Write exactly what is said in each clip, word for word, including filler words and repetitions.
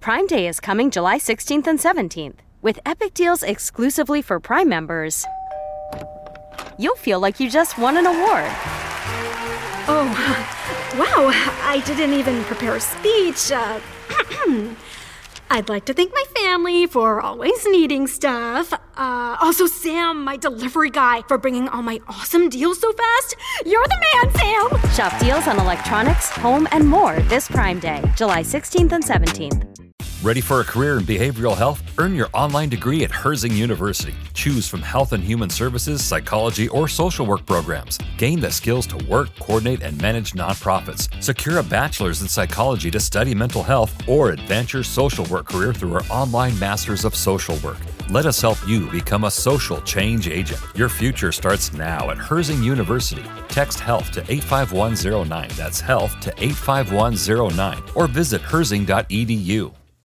Prime Day is coming July sixteenth and seventeenth. With epic deals exclusively for Prime members, you'll feel like you just won an award. Oh, wow, I didn't even prepare a speech. Uh, I'd like to thank my family for always needing stuff. Uh, also, Sam, my delivery guy, for bringing all my awesome deals so fast. You're the man, Sam! Shop deals on electronics, home, and more this Prime Day, July sixteenth and seventeenth. Ready for a career in behavioral health? Earn your online degree at Herzing University. Choose from health and human services, psychology, or social work programs. Gain the skills to work, coordinate, and manage nonprofits. Secure a bachelor's in psychology to study mental health, or advance your social work career through our online Masters of Social Work. Let us help you become a social change agent. Your future starts now at Herzing University. Text HEALTH to eight five one zero nine. That's HEALTH to eight five one zero nine. Or visit herzing dot e d u.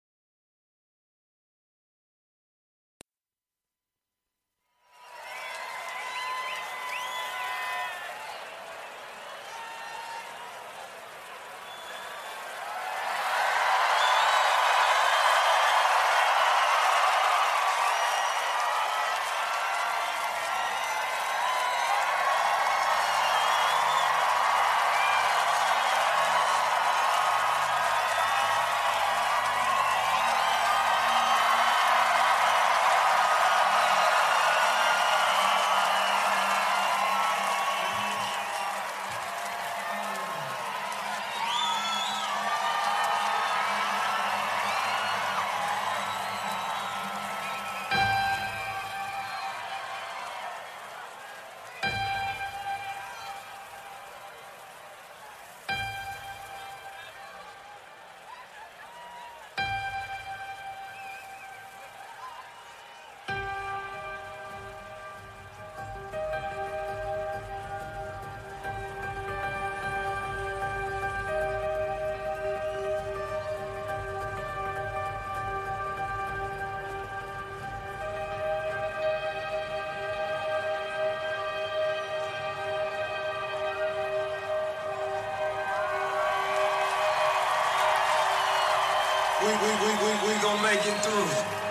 We, we, we, we, we gonna make it through.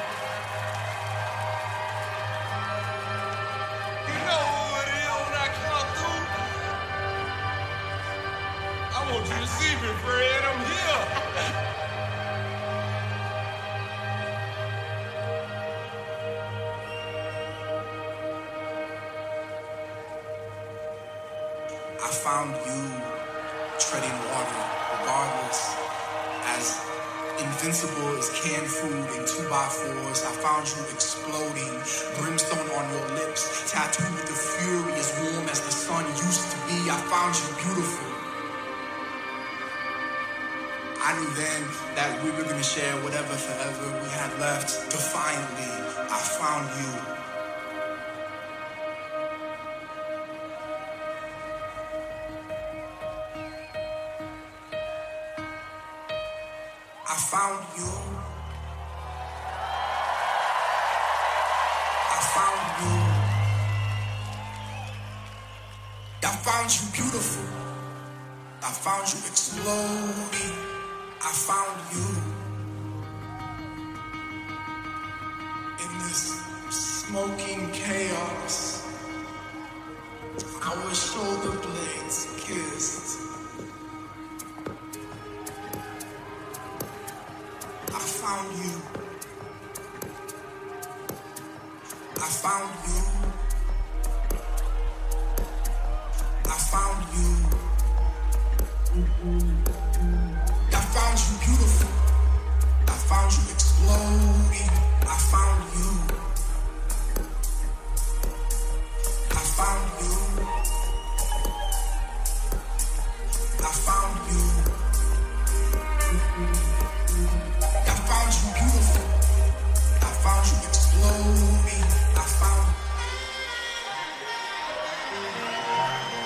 You know who it is when I come through? I want you to see me, Fred. I'm here. I found you treading water, regardless, as invincible as canned food and two by fours. I found you exploding, brimstone on your lips, tattooed with the fury as warm as the sun used to be. I found you beautiful. I knew then that we were gonna share whatever forever we had left. Defiantly, I found you. I found you. I found you. I found you beautiful. I found you exploding. I found you. In this smoking chaos, our shoulder blades kissed. I found you. I found you. I found you. I found you beautiful. I found you exploding. I found you. I found you. I found you. I found you beautiful. I found you exploding. I found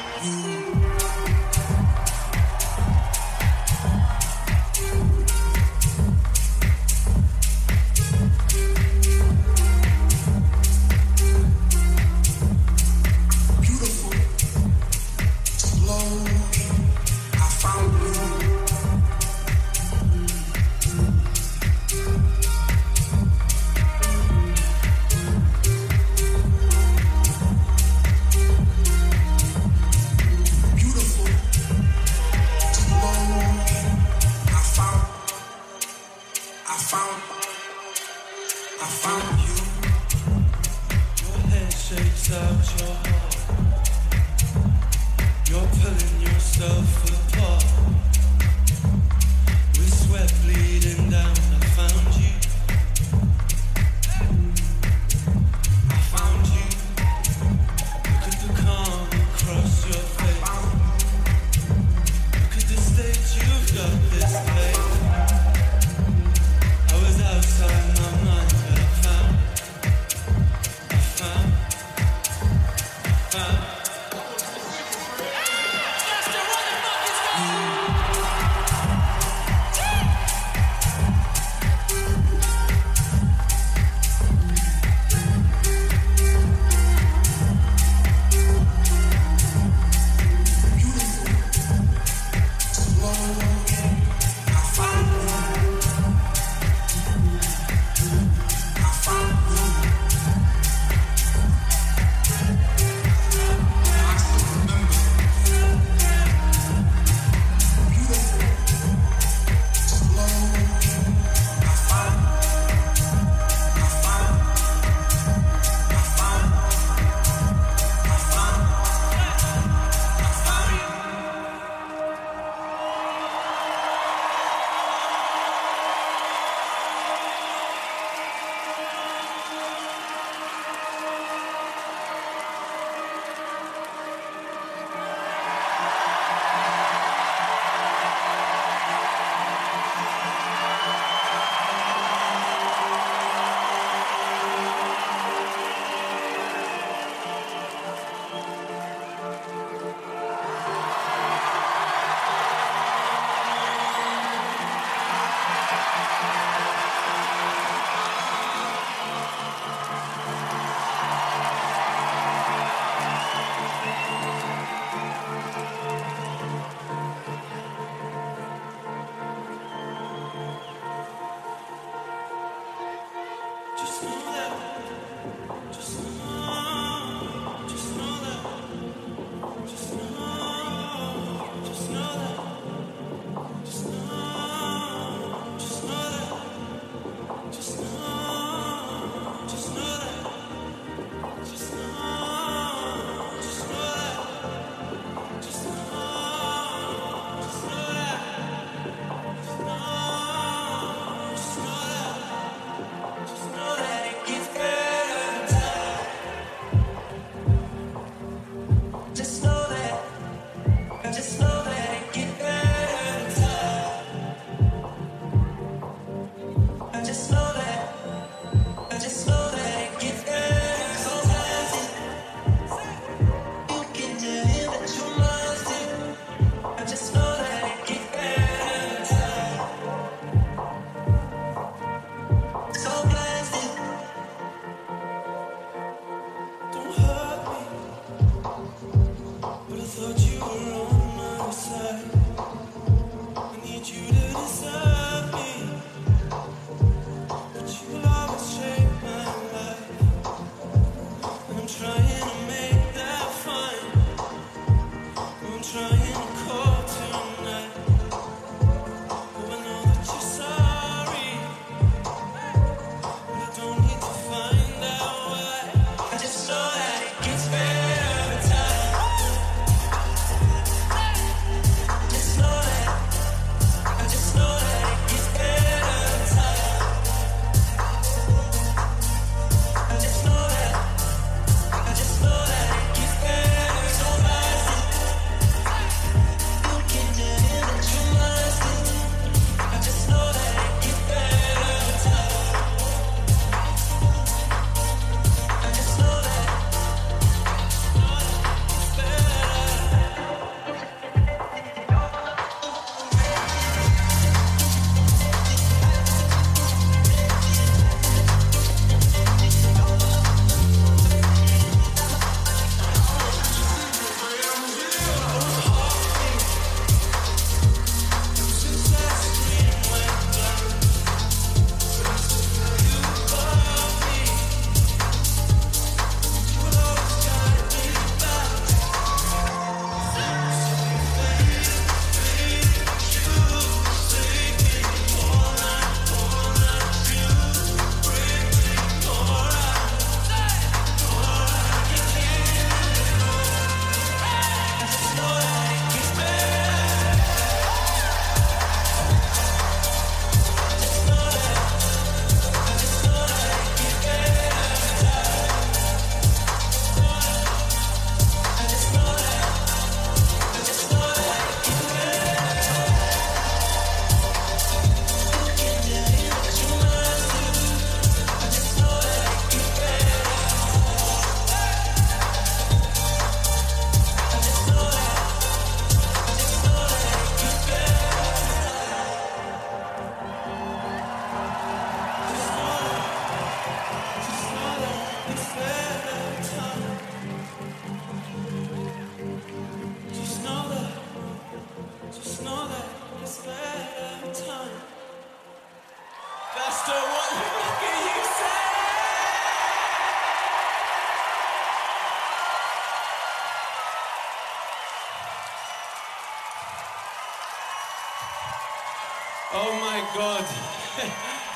you. I found, I found you. Your head shakes out your heart. You're pulling yourself apart. With sweat bleeding down, I found you. I found you. Look at the calm across your face. Look at the state you've got this place. I was outside my mind, but I found, I found, I found. You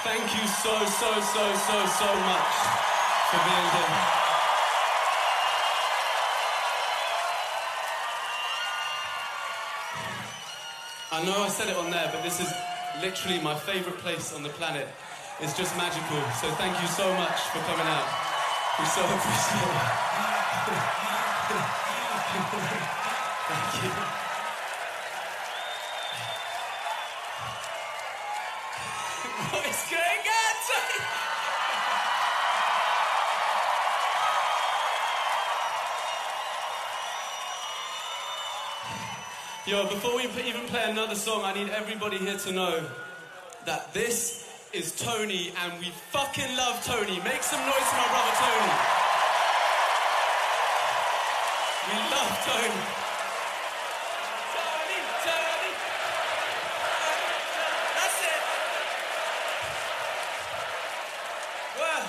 Thank you so, so, so, so, so much for being here. I know I said it on there, but this is literally my favorite place on the planet. It's just magical. So thank you so much for coming out. We so appreciate it. Thank you. What is going on? Yo, before we even play another song, I need everybody here to know that this is Tony, and we fucking love Tony. Make some noise for my brother Tony. We love Tony. Tony, Tony. That's it. Well.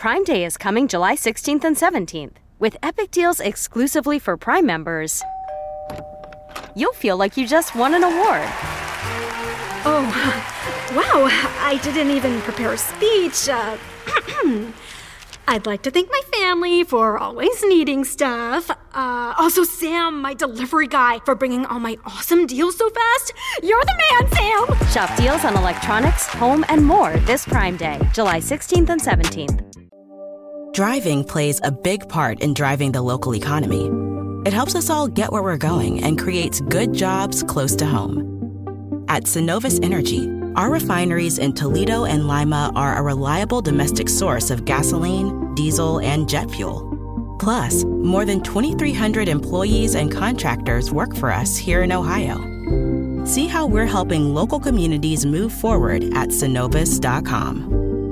Prime Day is coming July sixteenth and seventeenth. With Epic Deals exclusively for Prime members, you'll feel like you just won an award. Oh, wow, I didn't even prepare a speech. Uh, I'd like to thank my family for always needing stuff. Uh, also, Sam, my delivery guy, for bringing all my awesome deals so fast. You're the man, Sam! Shop deals on electronics, home, and more this Prime Day, July sixteenth and seventeenth. Driving plays a big part in driving the local economy. It helps us all get where we're going and creates good jobs close to home. At Synovus Energy, our refineries in Toledo and Lima are a reliable domestic source of gasoline, diesel, and jet fuel. Plus, more than twenty-three hundred employees and contractors work for us here in Ohio. See how we're helping local communities move forward at synovus dot com.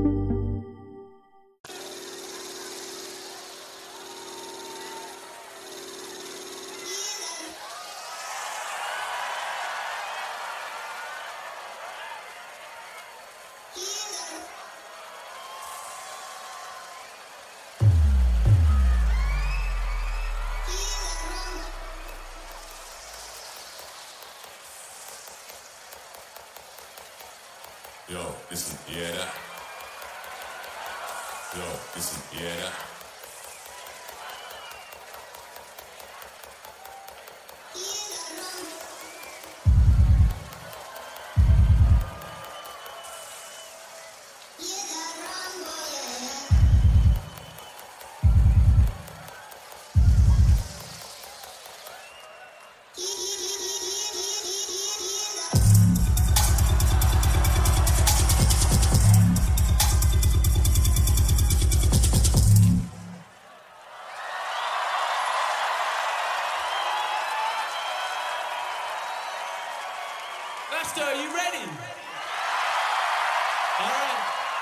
Yo, listen, yeah that. Yo, listen, yeah that. Master, are you ready? All right.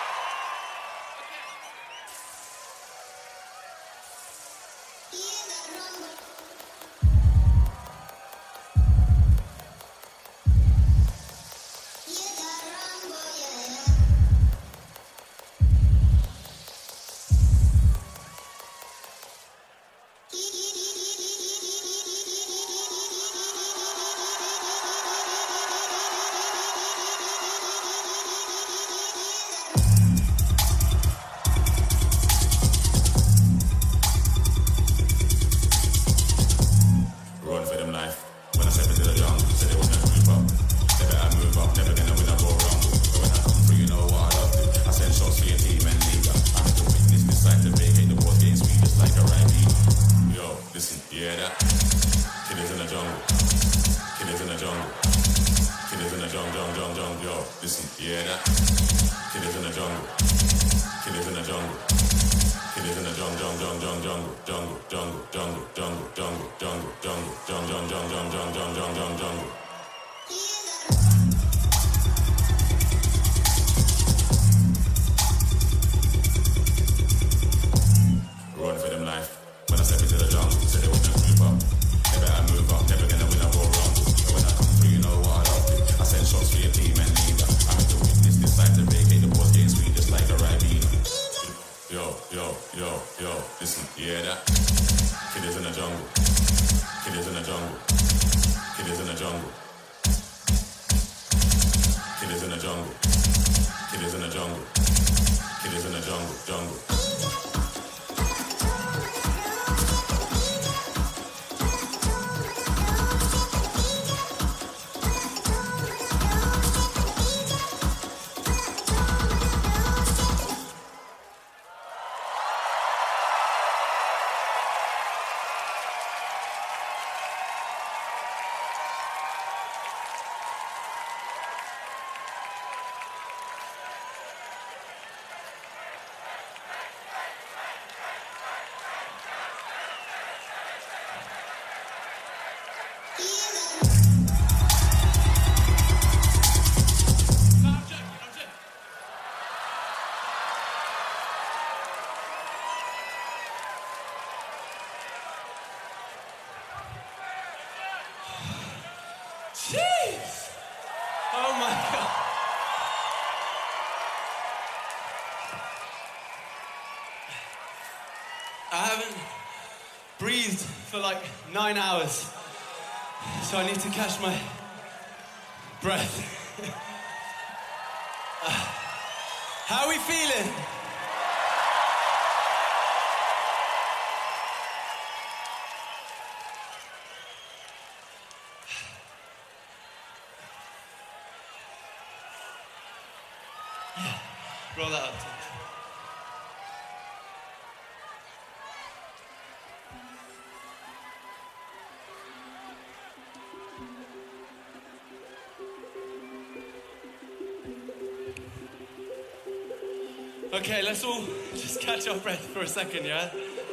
Run for them life. When I step into the jungle, said they was never move up. Never I move up, never gonna win a Royal Rumble. But when I come through, you know what I love to. I send shots for your team and leader. I'm in the witness, decide to vacate the board game sweet just like a rugby. Yo, listen, you hear that? Killers in the jungle. Killers in the jungle. Killers in the jungle, jungle, jungle, jungle. Yo, listen, you hear that? Killers in the jungle. Killers in the jungle. Killers in the jungle, jungle, jungle, jungle, jungle, jungle, jungle, jungle, jungle, jungle, jungle, jungle, jungle, jungle, jungle, jungle, jungle, jungle. Run for them life. When I step into the jungle, said they was never move up. Never I move up, never gonna win a Royal Rumble. But when I come through, you know what I love to. I send shots for your team and leader. I'm in the witness, decide to vacate the board game sweet just like a rugby. Yo, yo, yo, yo, listen, you hear that? Killers in the jungle. Killers in the jungle. Killers in the jungle. Killers in the jungle. Killers in the jungle. Killers in the jungle, jungle. I haven't breathed for like nine hours, so I need to catch my breath. uh, how are we feeling? Roll that up. Okay, let's all just catch our breath for a second, yeah?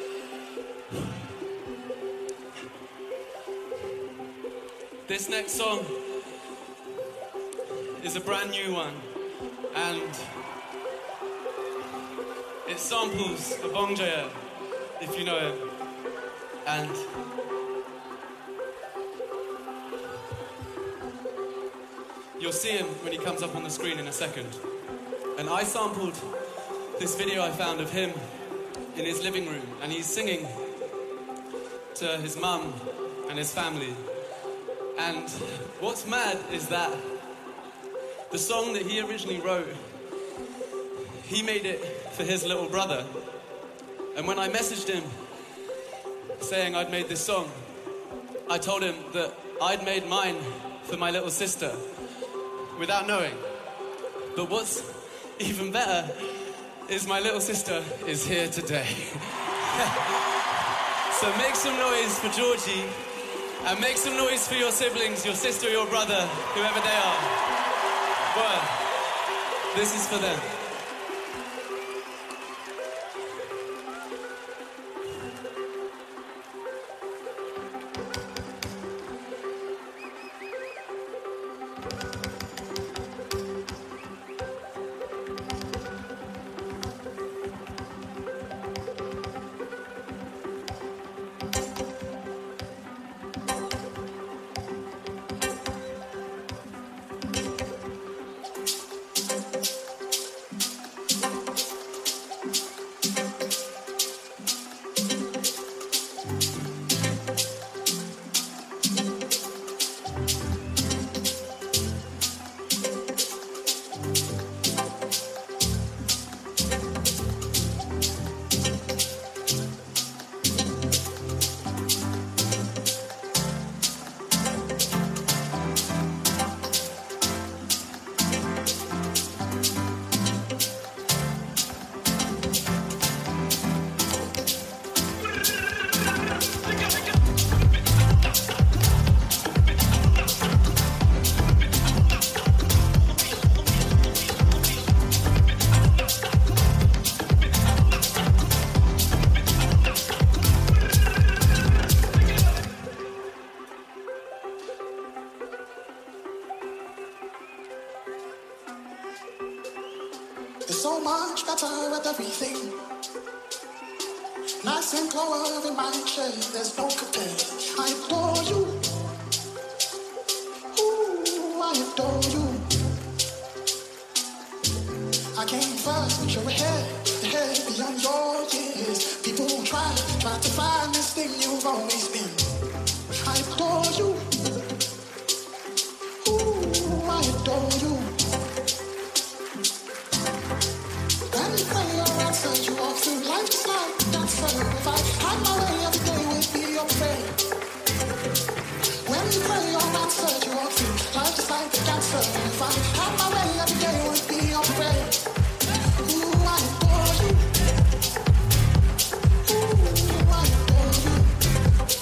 This next song is a brand new one, and it samples a Bong Joon, if you know him, and you'll see him when he comes up on the screen in a second. And I sampled this video I found of him in his living room, and he's singing to his mum and his family. And what's mad is that the song that he originally wrote, he made it for his little brother. And when I messaged him saying I'd made this song, I told him that I'd made mine for my little sister without knowing. But what's even better is my little sister is here today. So make some noise for Georgie, and make some noise for your siblings, your sister, your brother, whoever they are. Well, this is for them. So much better with everything. Nice and clover in my shade, there's no compare. I adore you. Ooh, I adore you. I came first, but you're ahead, ahead beyond your years. People try, try to find this thing you've always been. I adore you. Ooh, I adore you. You walk through life just like that's fun. If I had my way, every day would be your friend. When you pray, your answer, you walk through life just like a dancer. If I had my way, every day would be your friend. Ooh, I adore you. Ooh, I adore you.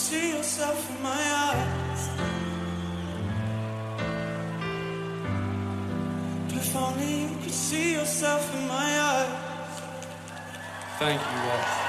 see yourself in my eyes. But if only you could see yourself in my eyes. Thank you, Wes.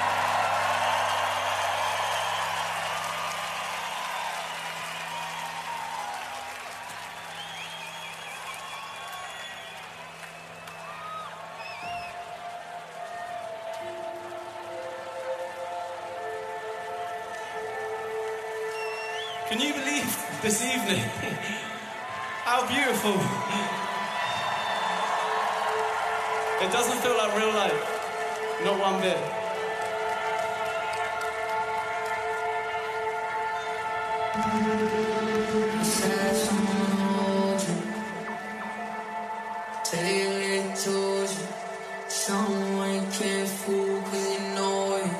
Can you believe this evening? How beautiful. It doesn't feel like real life. Not one bit. Tell you I told you, someone can't fool cause you know it.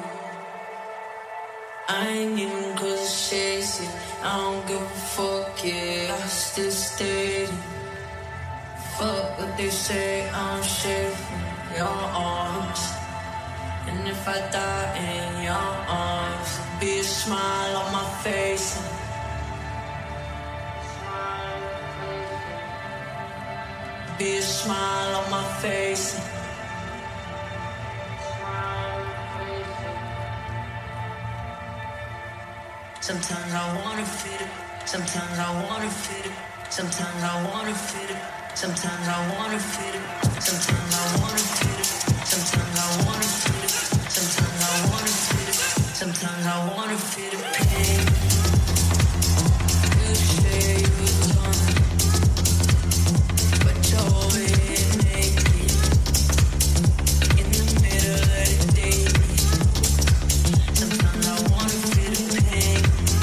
I ain't even cause I chase it. I don't give a fuck, yeah, I still stayed. Fuck what they say, I'm safe in your arms. And if I die in your arms, there'll be a smile on my face. Be a smile on my face. Sometimes I wanna fit it. Sometimes I wanna fit it. Sometimes I wanna fit it. Sometimes I wanna fit it. Sometimes I wanna fit it. Sometimes I wanna fit it. Sometimes I wanna fit it. Sometimes I wanna fit it. Pain. You say you're done, but you're over here naked in the middle of the day. Sometimes I wanna fit it. Pain.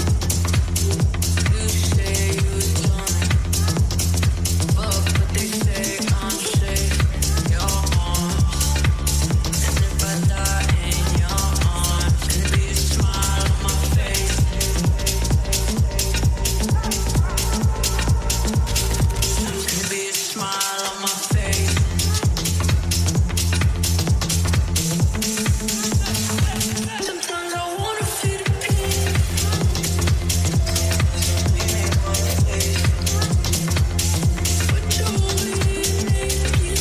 You say you're done, fuck what they say. I'm safe in your arms, and if I die in your arms, there'll be a smile on my face. There'll be a smile on my face. Sometimes I wanna feel the pain. But you're always naked.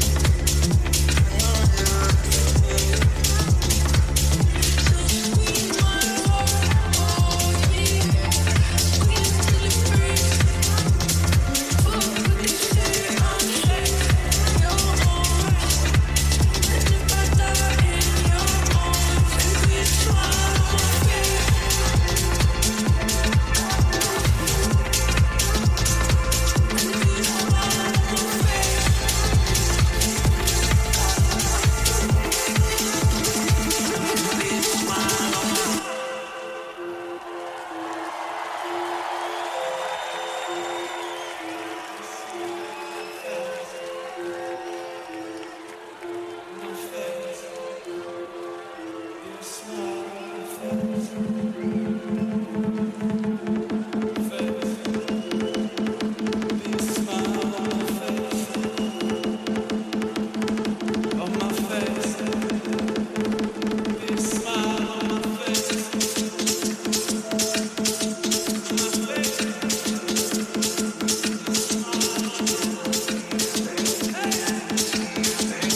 So squeeze my heart, oh yeah. Squeeze till it breaks. Fuck what they say, I'm safe in your arms. And if I die in your arms, there'll be a smile on my face. There'll be a smile on my face. There'll be a smile on my face.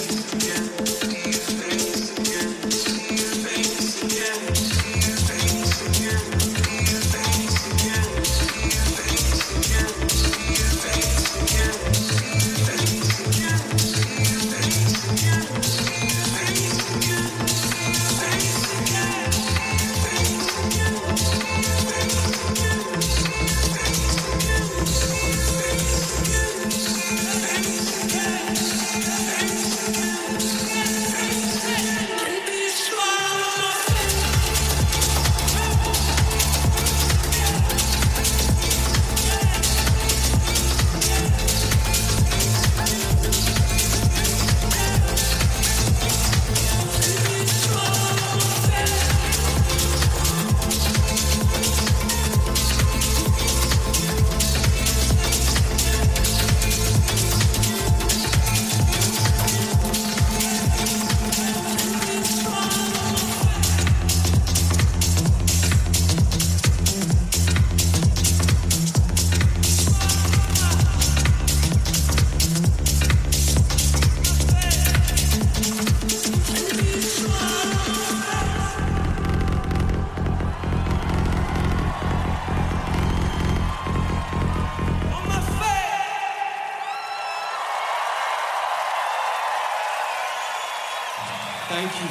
See your face Thank you.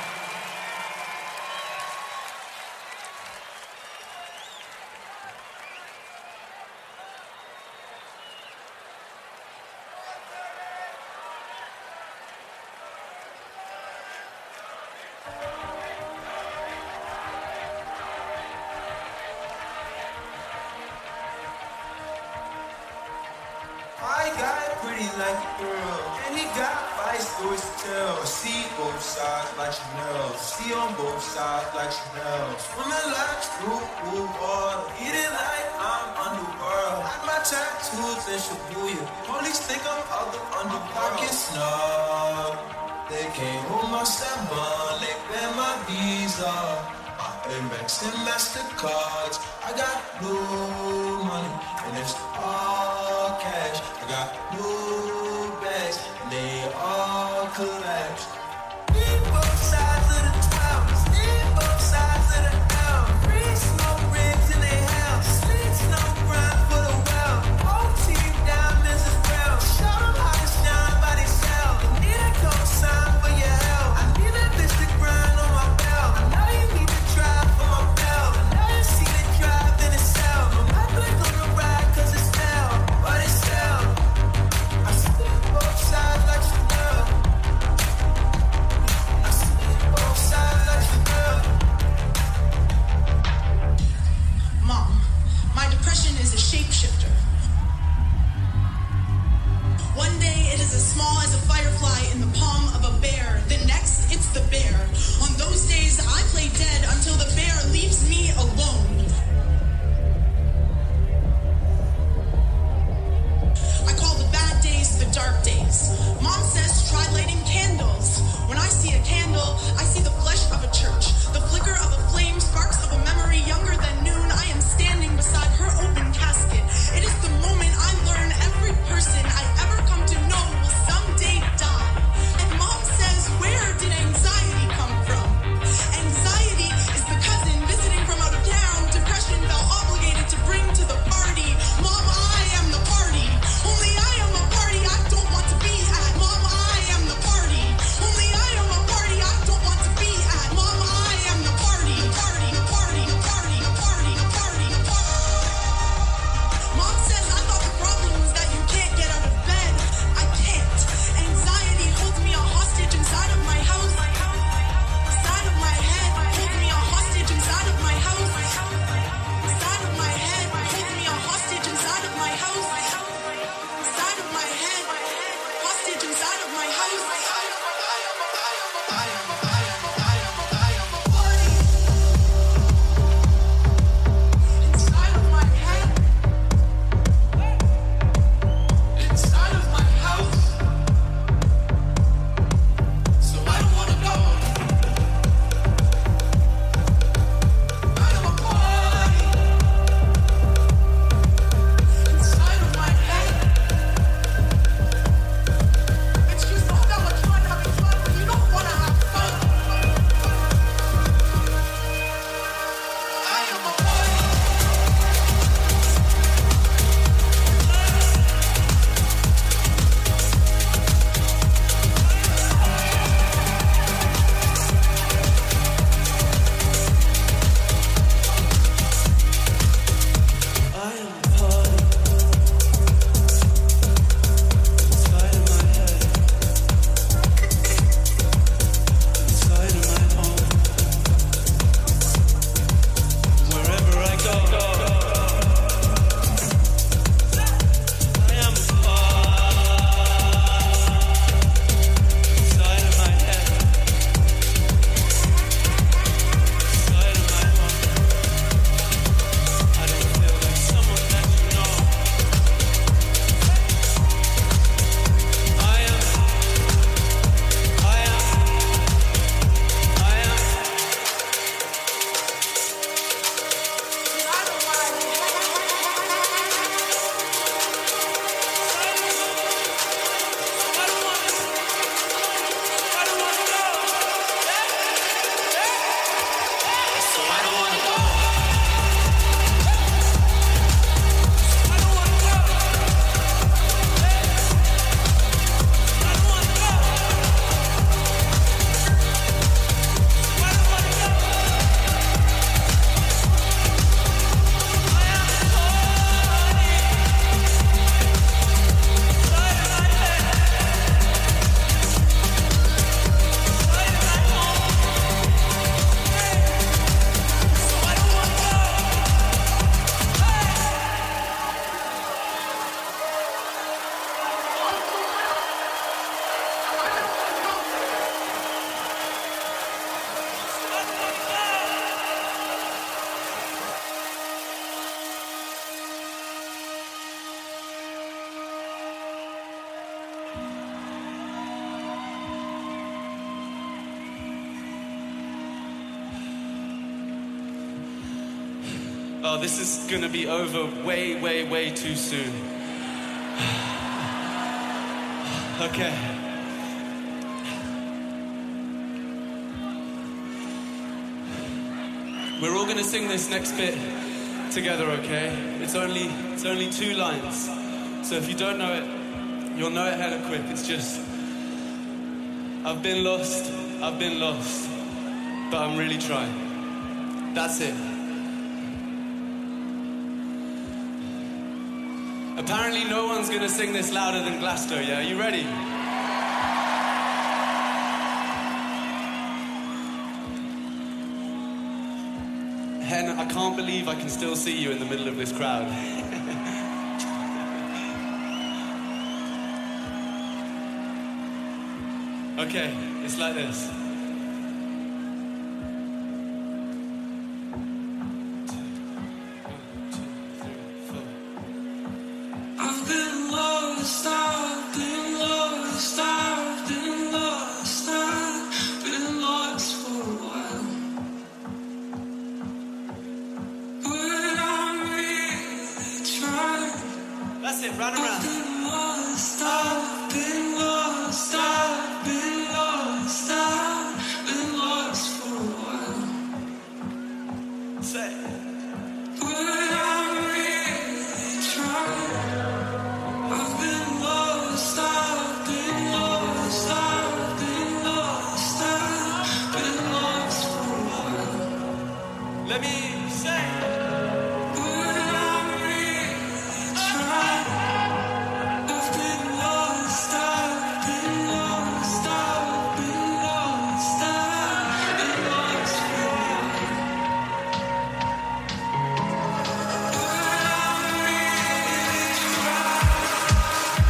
I got pretty like a girl, and he got five stories to tell. See both sides like Chanel, see on both sides like Chanel. Swimming like through blue water, eating like I'm underworld. Like my tattoos in Shibuya, police think I'm out the underworld. Pocket snug, they can't hold my seven, they ban my visa. Amex and MasterCards, I got new money, and it's all cash. I got new bags, and they all collapse. Need both sides of the towers, need both sides of the L. Free smoke rings in their house, streets no grind for the well. Whole team diamonds as well. Show them how to shine by themselves. I need a cosign for your help. I need a bitch to grind on my belt. I know you need to drive for my belt. I know you see the drive in itself. I'm not gonna ride cause it's hell, but it's hell. I see both sides like Chanel. I see both sides like Chanel. Mom, my depression is a shapeshifter. One day it is as small as a firefly in the palm of a bear. The next, it's the bear. On those days, I play dead until the bear leaves me alone. I call the bad days the dark days. Mom says try lighting candles. When I see a candle, I see the flesh of a church. The flicker of a flame, sparks of a memory younger than noon. I am standing beside her open casket. It is the moment I learn every person I ever come to know will someday die. And Mom says, where did anxiety come from? Anxiety is because Oh, this is gonna be over way, way, way too soon. Okay. We're all gonna sing this next bit together, okay? It's only, it's only two lines. So if you don't know it, you'll know it hella quick. It's just, I've been lost, I've been lost, but I'm really trying. That's it. Apparently no one's gonna sing this louder than Glasto, yeah? Are you ready? Hen, I can't believe I can still see you in the middle of this crowd. Okay, it's like this. I've been lost, I've been lost, I've been lost, I've been lost for a while. But I'm really trying. That's it, run around. I've been lost, I've been lost, I've been lost, I've been lost for a while. Say it. But I'm really trying. I've been lost, I've been lost, I've been lost, I've been lost for a while. Let me say it. But I'm really trying. I've been lost, I've been lost, I've been lost, I've been lost for a while. But I'm really trying.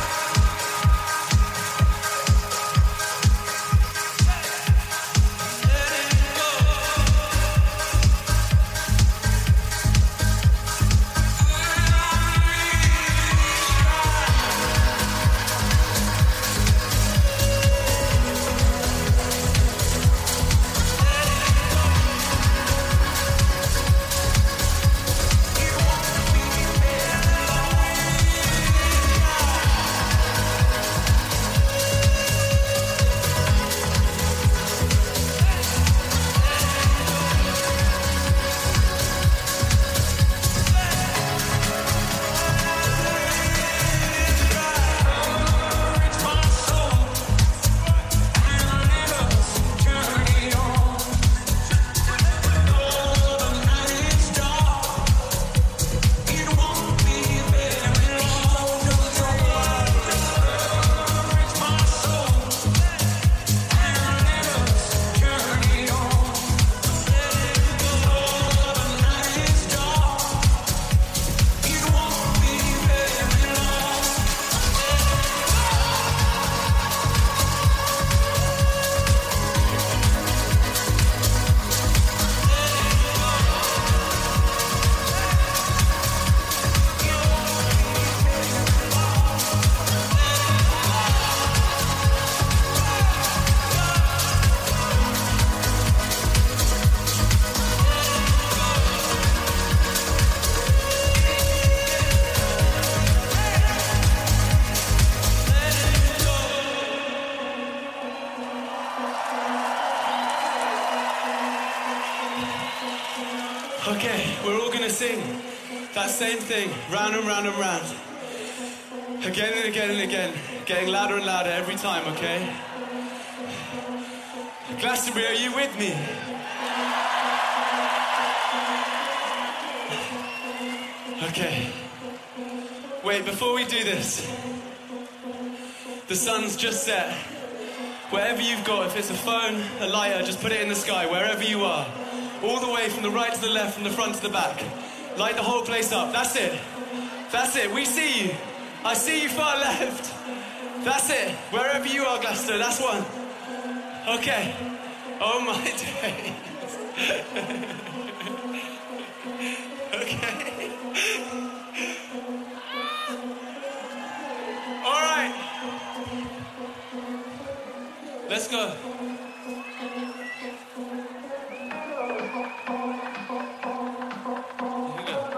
Okay, we're all gonna sing that same thing, round and round and round. Again and again and again, getting louder and louder every time, okay? Glastonbury, are you with me? Okay. Wait, before we do this, the sun's just set. Wherever you've got, if it's a phone, a lighter, just put it in the sky, wherever you are. All the way from the right to the left, from the front to the back. Light the whole place up. That's it. That's it. We see you. I see you far left. That's it. Wherever you are, Glasto, that's one. Okay. Oh my days. Okay. All right. Let's go. Here we go.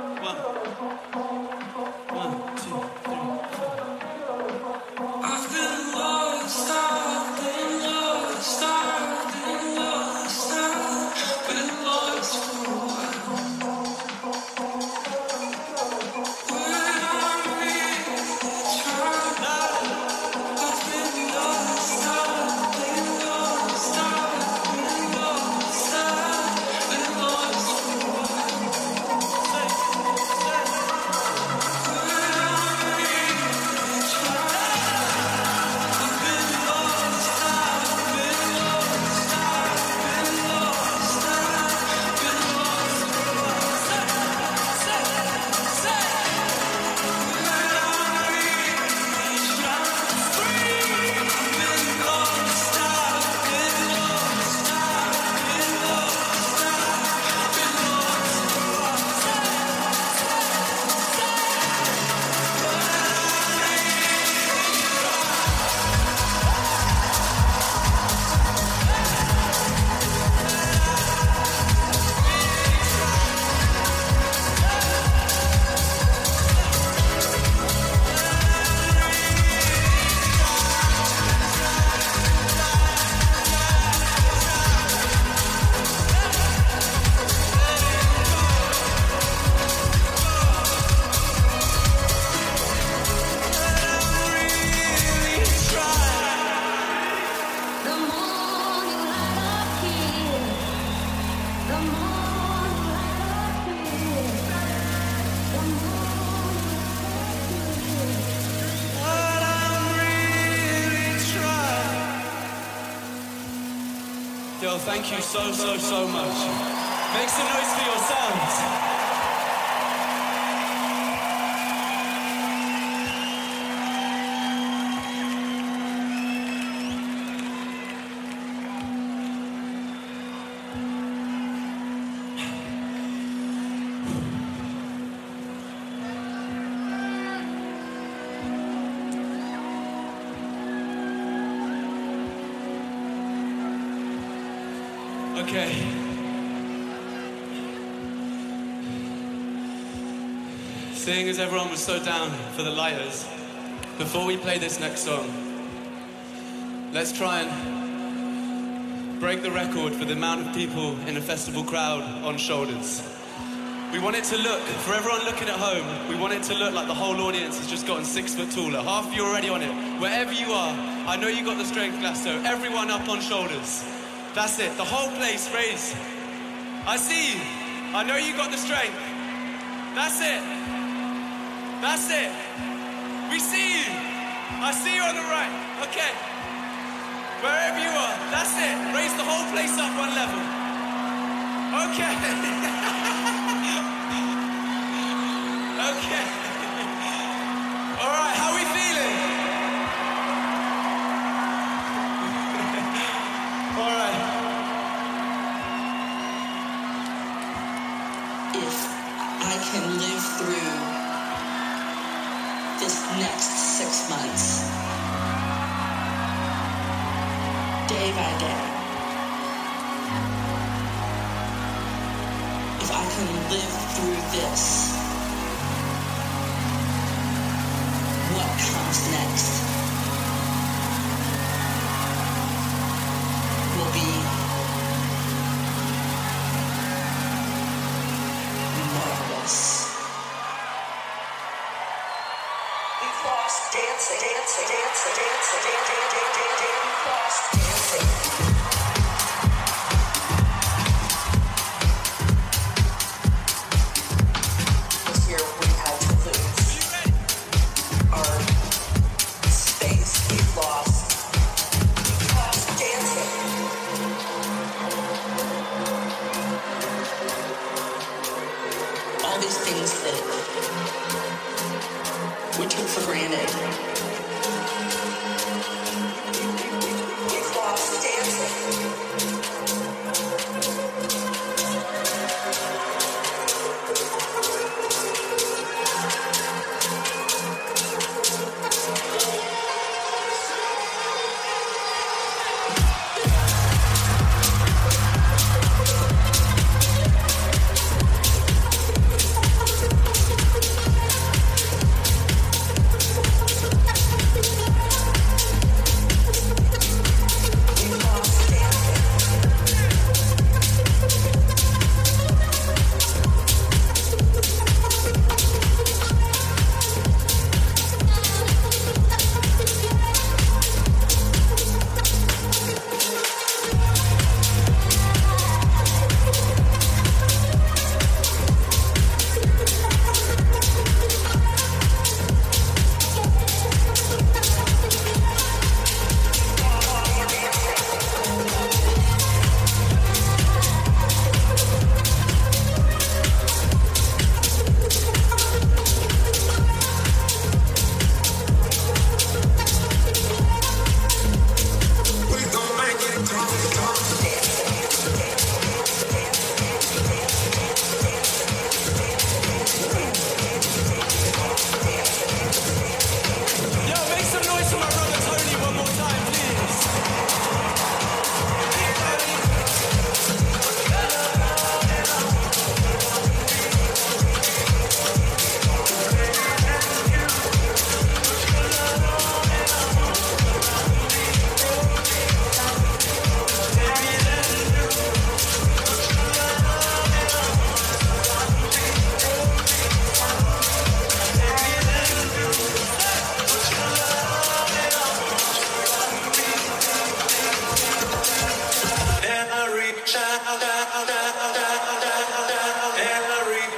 Yo, thank you so, so, so much. Make some noise for yourselves. Okay. Seeing as everyone was so down for the lighters, before we play this next song, let's try and break the record for the amount of people in a festival crowd on shoulders. We want it to look, for everyone looking at home, we want it to look like the whole audience has just gotten six foot taller. Half of you are already on it. Wherever you are, I know you got the strength, Glasto. Everyone up on shoulders. That's it, the whole place raise. I see you. I know you got the strength. That's it. That's it. We see you. I see you on the right. Okay. Wherever you are, that's it. Raise the whole place up one level. Okay. Okay. All right, how we feeling? All right. If I can live through this next six months, day by day, if I can live through this, what comes next will be marvelous. We've lost dancing, dancing, dancing, dancing, dancing, dancing, dancing. We've lost dancing. This year we had to lose our space. We've lost, we've lost dancing. All these things that we took for granted. We've lost dancing. Then I reach out, out, out, out, out.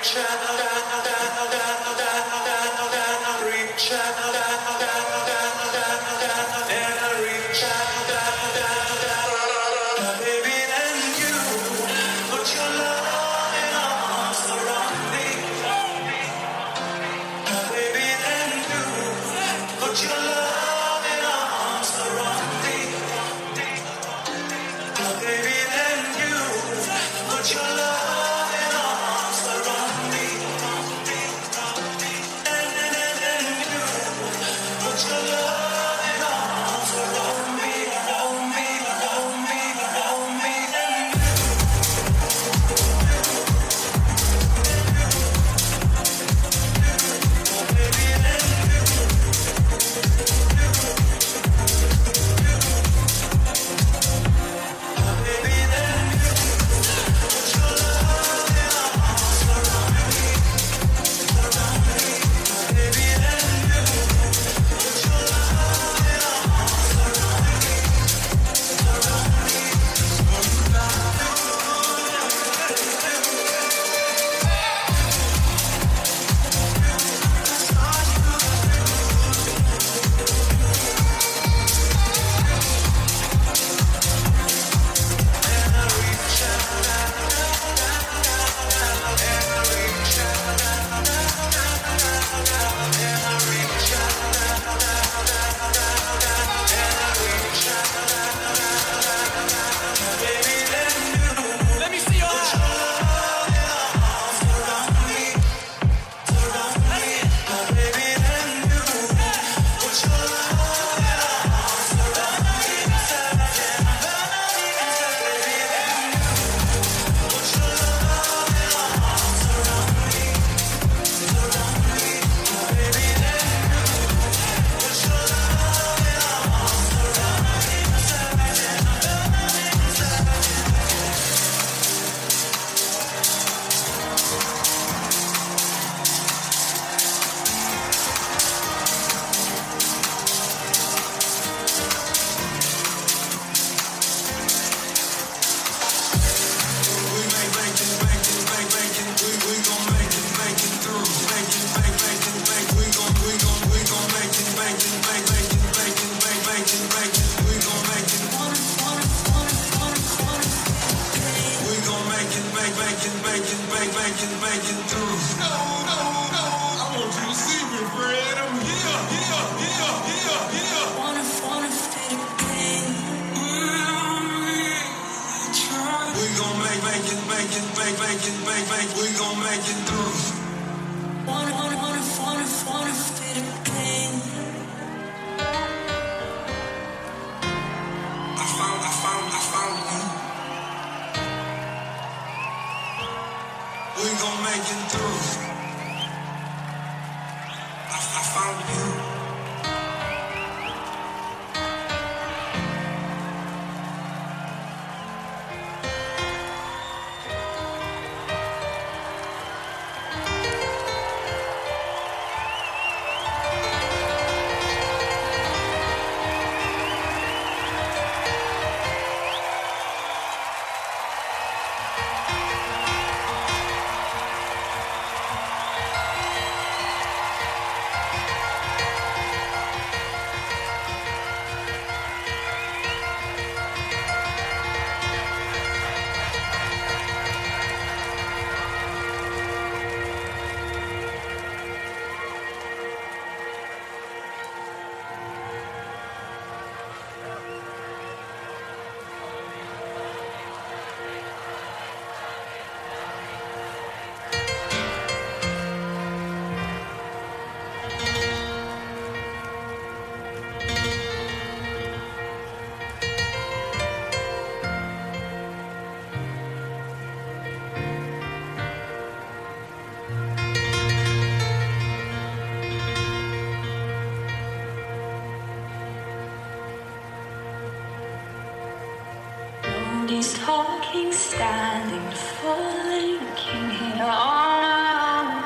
Nobody's talking, standing, falling, king here on our own.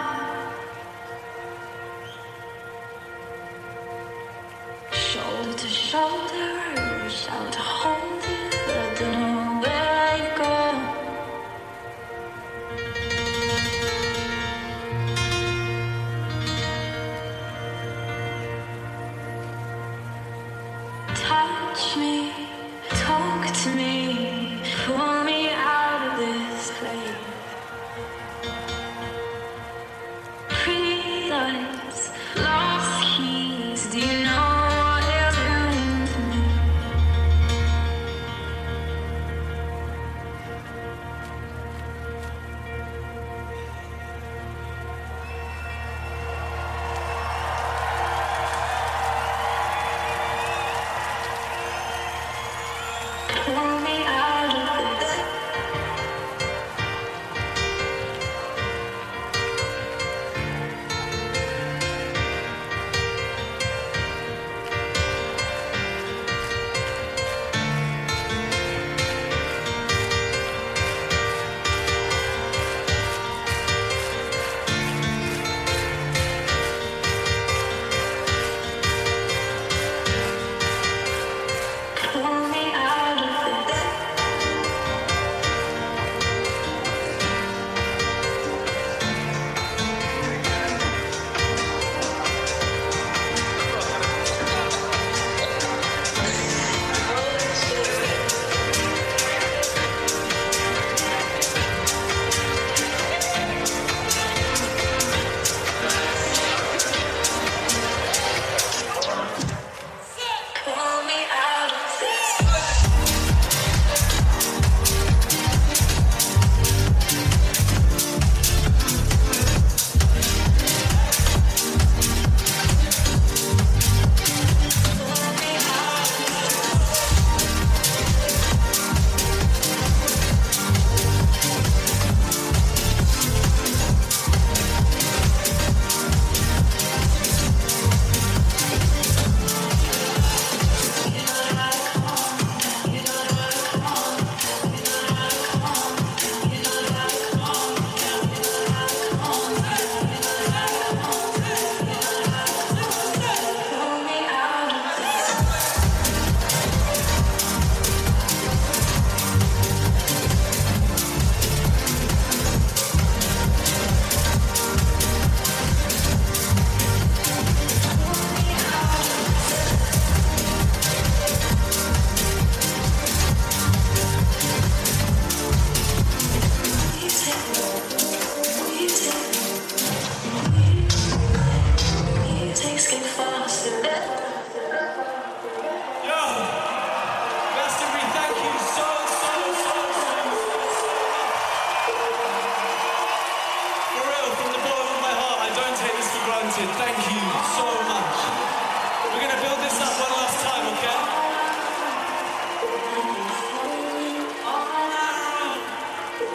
Shoulder to shoulder, reach out to hold you, I don't know where I go.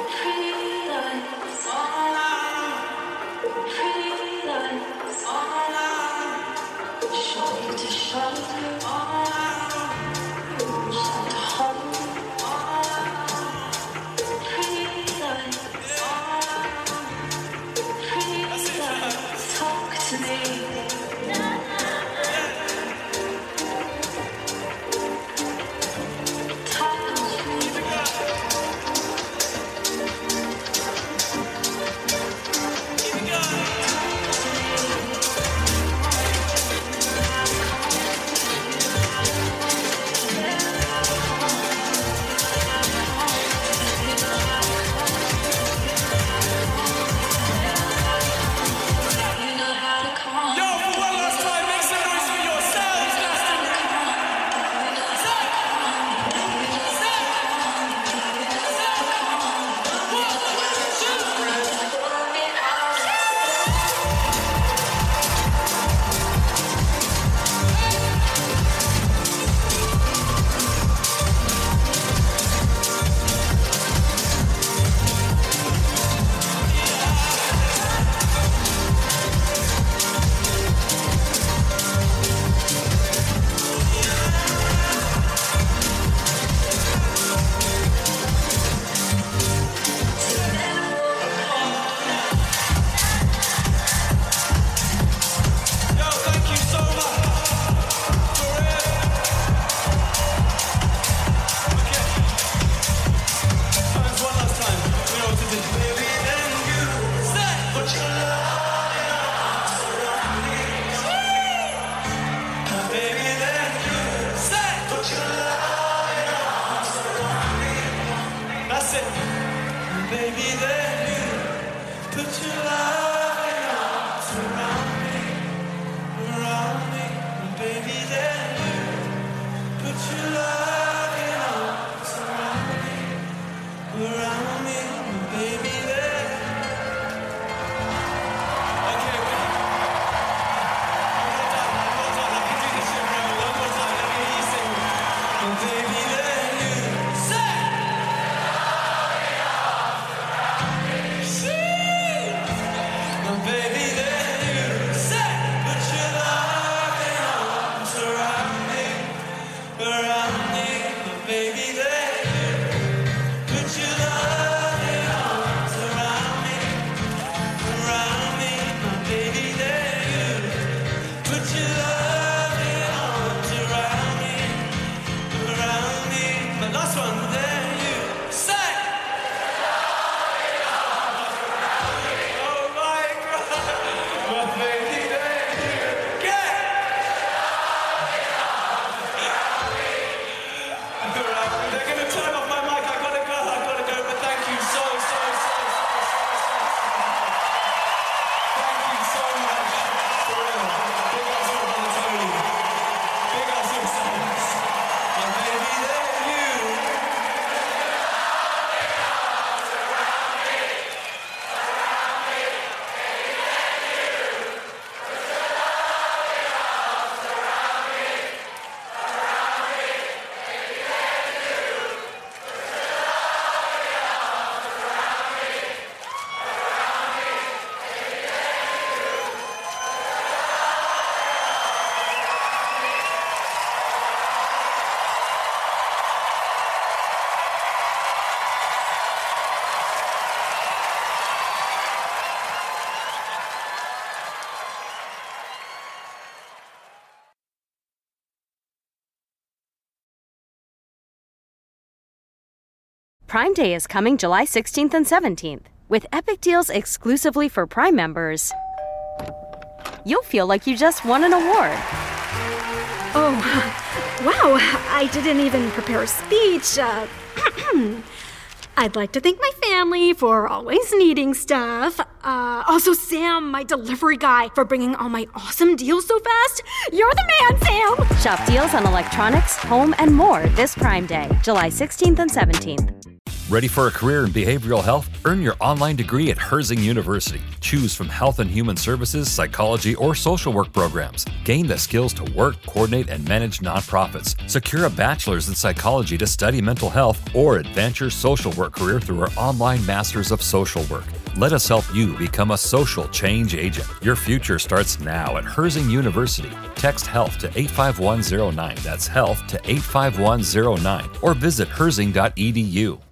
Prime Day is coming July sixteenth and seventeenth. With epic deals exclusively for Prime members, you'll feel like you just won an award. Oh, wow, I didn't even prepare a speech. Uh, I'd like to thank my family for always needing stuff. Uh, also, Sam, my delivery guy, for bringing all my awesome deals so fast. You're the man, Sam! Shop deals on electronics, home, and more this Prime Day, July sixteenth and seventeenth. Ready for a career in behavioral health? Earn your online degree at Herzing University. Choose from health and human services, psychology, or social work programs. Gain the skills to work, coordinate, and manage nonprofits. Secure a bachelor's in psychology to study mental health, or advance your social work career through our online Masters of Social Work. Let us help you become a social change agent. Your future starts now at Herzing University. Text HEALTH to eight five one zero nine. That's HEALTH to eight five one zero nine. Or visit herzing dot e d u.